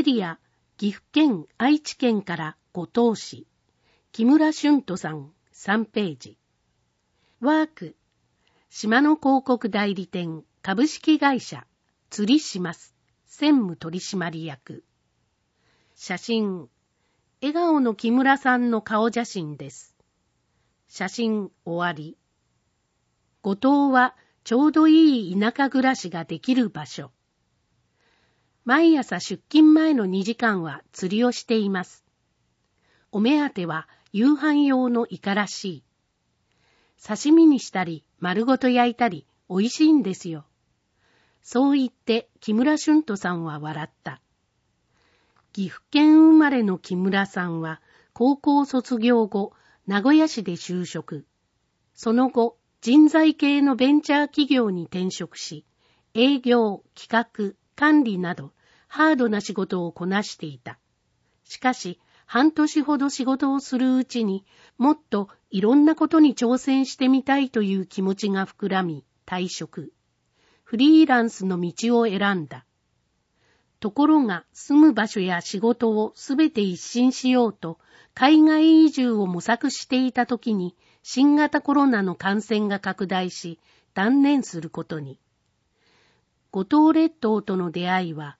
リア、岐阜県、愛知県からご当市。木村俊人さん、3ページ。ワーク、島の広告代理店、株式会社、釣りします。専務取締役。写真、笑顔の木村さんの顔写真です。写真終わり。五島はちょうどいい田舎暮らしができる場所。毎朝出勤前の2時間は釣りをしています。お目当ては夕飯用のイカらしい。刺身にしたり丸ごと焼いたり美味しいんですよ。そう言って木村俊人さんは笑った。岐阜県生まれの木村さんは高校卒業後、名古屋市で就職。その後、人材系のベンチャー企業に転職し、営業、企画、管理などハードな仕事をこなしていた。しかし、半年ほど仕事をするうちにもっといろんなことに挑戦してみたいという気持ちが膨らみ、退職。フリーランスの道を選んだ。ところが住む場所や仕事をすべて一新しようと海外移住を模索していたときに新型コロナの感染が拡大し断念することに。五島列島との出会いは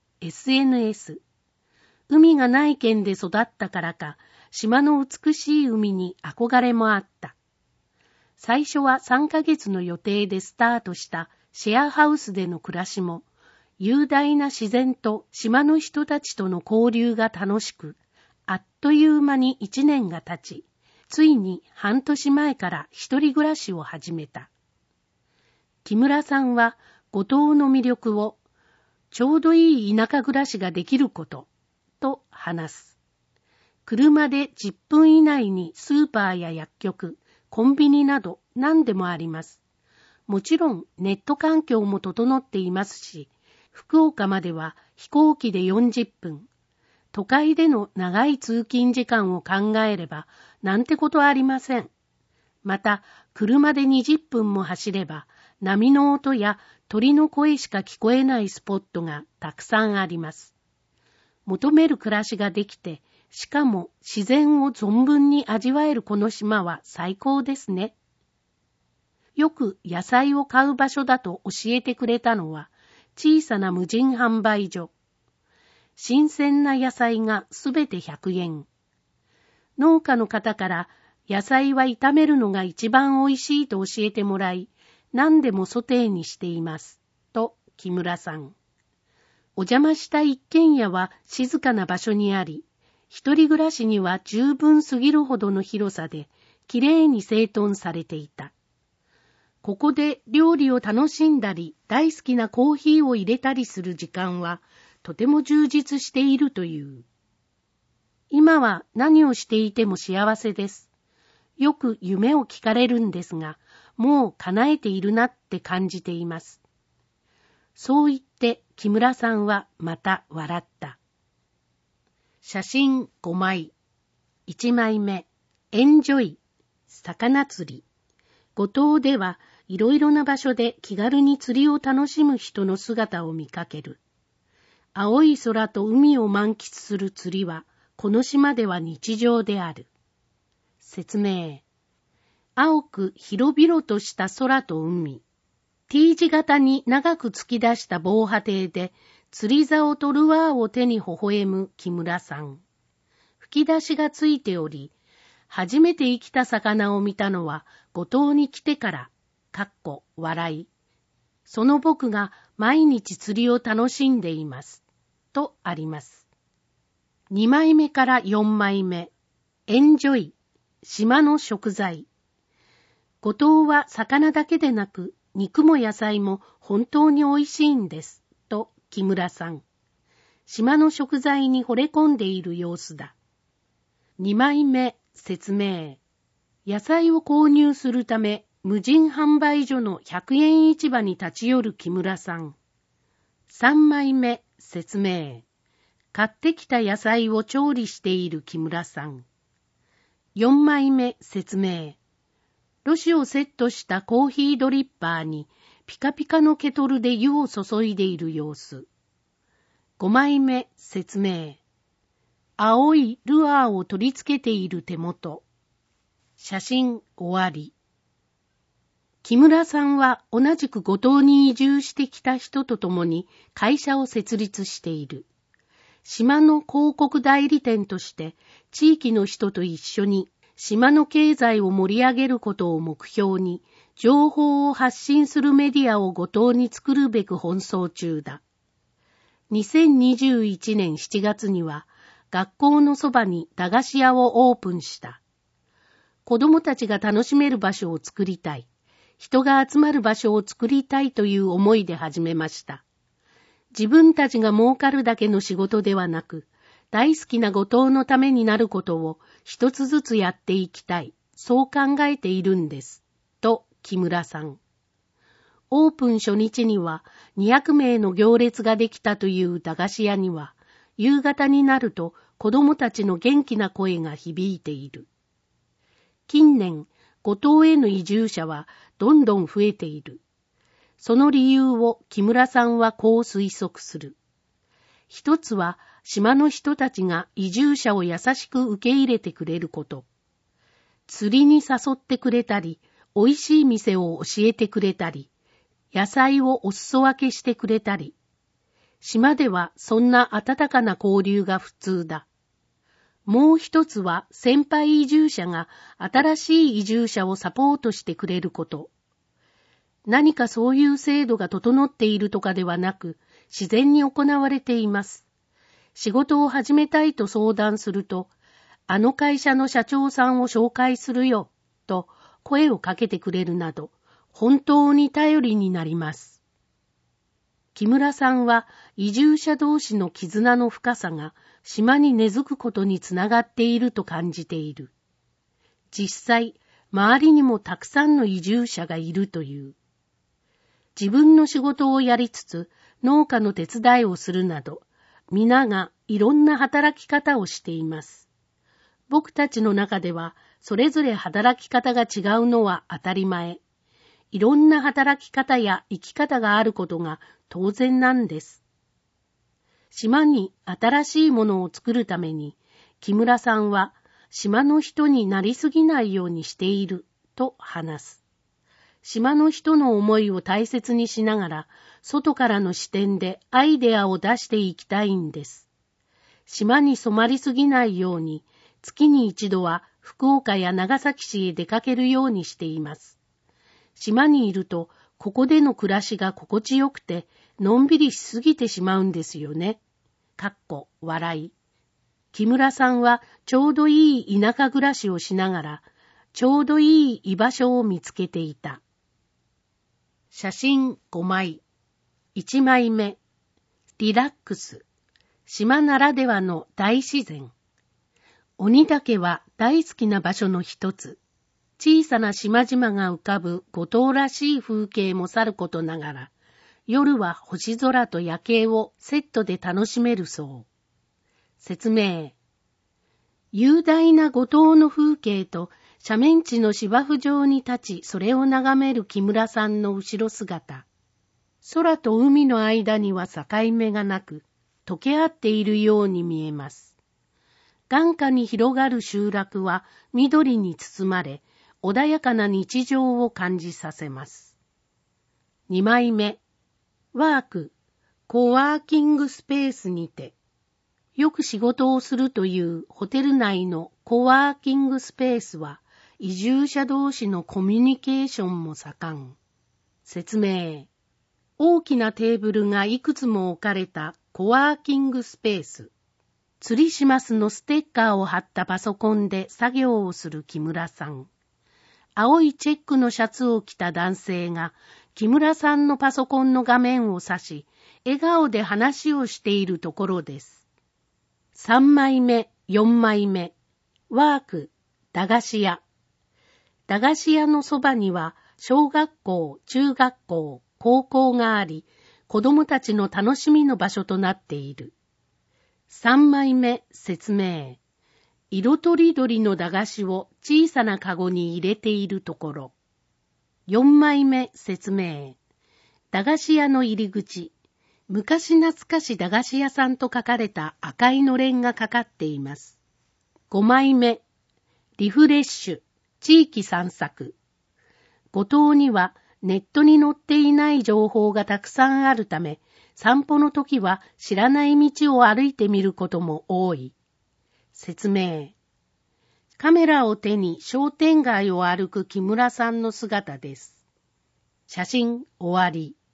SNS。海がない県で育ったからか、島の美しい海に憧れもあった。最初は3ヶ月の予定でスタートしたシェアハウスでの暮らしも、雄大な自然と島の人たちとの交流が楽しく、あっという間に1年が経ち、ついに半年前から一人暮らしを始めた。木村さんは五島の魅力を、ちょうどいい田舎暮らしができること、と話す。車で10分以内にスーパーや薬局、コンビニなど何でもあります。もちろんネット環境も整っていますし、福岡までは飛行機で40分。都会での長い通勤時間を考えればなんてことありません。また、車で20分も走れば波の音や鳥の声しか聞こえないスポットがたくさんあります。求める暮らしができて、しかも自然を存分に味わえるこの島は最高ですね。よく野菜を買う場所だと教えてくれたのは小さな無人販売所。新鮮な野菜がすべて100円。農家の方から野菜は炒めるのが一番おいしいと教えてもらい、何でもソテーにしています。と木村さん。お邪魔した一軒家は静かな場所にあり、一人暮らしには十分すぎるほどの広さで、きれいに整頓されていた。ここで料理を楽しんだり、大好きなコーヒーを入れたりする時間は、とても充実しているという。今は何をしていても幸せです。よく夢を聞かれるんですが、もう叶えているなって感じています。そう言って木村さんはまた笑った。写真5枚。1枚目、エンジョイ、魚釣り。五島ではいろいろな場所で気軽に釣りを楽しむ人の姿を見かける。青い空と海を満喫する釣りは、この島では日常である。説明。青く広々とした空と海。T 字型に長く突き出した防波堤で釣り竿とルアーを手に微笑む木村さん。吹き出しがついており、初めて生きた魚を見たのは五島に来てから、笑い。その僕が毎日釣りを楽しんでいます。とあります。2枚目から4枚目。エンジョイ、島の食材。五島は魚だけでなく、肉も野菜も本当においしいんです。と木村さん。島の食材に惚れ込んでいる様子だ。2枚目、説明。野菜を購入するため、無人販売所の100円市場に立ち寄る木村さん。3枚目、説明。買ってきた野菜を調理している木村さん。4枚目、説明。ろ紙をセットしたコーヒードリッパーにピカピカのケトルで湯を注いでいる様子。 5枚目説明。青いルアーを取り付けている手元。写真終わり。木村さんは同じく五島に移住してきた人と共に会社を設立している。島の広告代理店として地域の人と一緒に島の経済を盛り上げることを目標に情報を発信するメディアを五島に作るべく奔走中だ。2021年7月には学校のそばに駄菓子屋をオープンした。子供たちが楽しめる場所を作りたい。人が集まる場所を作りたいという思いで始めました。自分たちが儲かるだけの仕事ではなく、大好きな五島のためになることを一つずつやっていきたい。そう考えているんです。と木村さん。オープン初日には200名の行列ができたという駄菓子屋には、夕方になると子供たちの元気な声が響いている。近年、五島への移住者はどんどん増えている。その理由を木村さんはこう推測する。一つは島の人たちが移住者を優しく受け入れてくれること。釣りに誘ってくれたり、美味しい店を教えてくれたり、野菜をお裾分けしてくれたり。島ではそんな温かな交流が普通だ。もう一つは先輩移住者が新しい移住者をサポートしてくれること。何かそういう制度が整っているとかではなく、自然に行われています。仕事を始めたいと相談すると、あの会社の社長さんを紹介するよ、と声をかけてくれるなど、本当に頼りになります。木村さんは移住者同士の絆の深さが島に根付くことにつながっていると感じている。実際、周りにもたくさんの移住者がいるという。自分の仕事をやりつつ農家の手伝いをするなど、皆がいろんな働き方をしています。僕たちの中ではそれぞれ働き方が違うのは当たり前。いろんな働き方や生き方があることが当然なんです。島に新しいものを作るために、木村さんは島の人になりすぎないようにしていると話す。島の人の思いを大切にしながら、外からの視点でアイデアを出していきたいんです。島に染まりすぎないように、月に一度は福岡や長崎市へ出かけるようにしています。島にいると、ここでの暮らしが心地よくて、のんびりしすぎてしまうんですよね。笑い。木村さんはちょうどいい田舎暮らしをしながら、ちょうどいい居場所を見つけていた。写真5枚。1枚目。リラックス。島ならではの大自然。鬼岳は大好きな場所の一つ。小さな島々が浮かぶ五島らしい風景もさることながら、夜は星空と夜景をセットで楽しめるそう。説明。雄大な五島の風景と斜面地の芝生上に立ち、それを眺める木村さんの後ろ姿。空と海の間には境目がなく、溶け合っているように見えます。眼下に広がる集落は緑に包まれ、穏やかな日常を感じさせます。2枚目。ワーク、コワーキングスペースにて。よく仕事をするというホテル内のコワーキングスペースは、移住者同士のコミュニケーションも盛ん。説明。大きなテーブルがいくつも置かれたコワーキングスペース。釣りしますのステッカーを貼ったパソコンで作業をする木村さん。青いチェックのシャツを着た男性が木村さんのパソコンの画面を指し、笑顔で話をしているところです。3枚目、4枚目。ワーク、駄菓子屋。駄菓子屋のそばには小学校、中学校、高校があり、子供たちの楽しみの場所となっている。3枚目、説明。色とりどりの駄菓子を小さなかごに入れているところ。4枚目、説明。駄菓子屋の入り口。 昔懐かし駄菓子屋さんと書かれた赤いのれんがかかっています。5枚目、リフレッシュ、地域散策。五島にはネットに載っていない情報がたくさんあるため、散歩の時は知らない道を歩いてみることも多い。説明。カメラを手に商店街を歩く木村さんの姿です。写真終わり。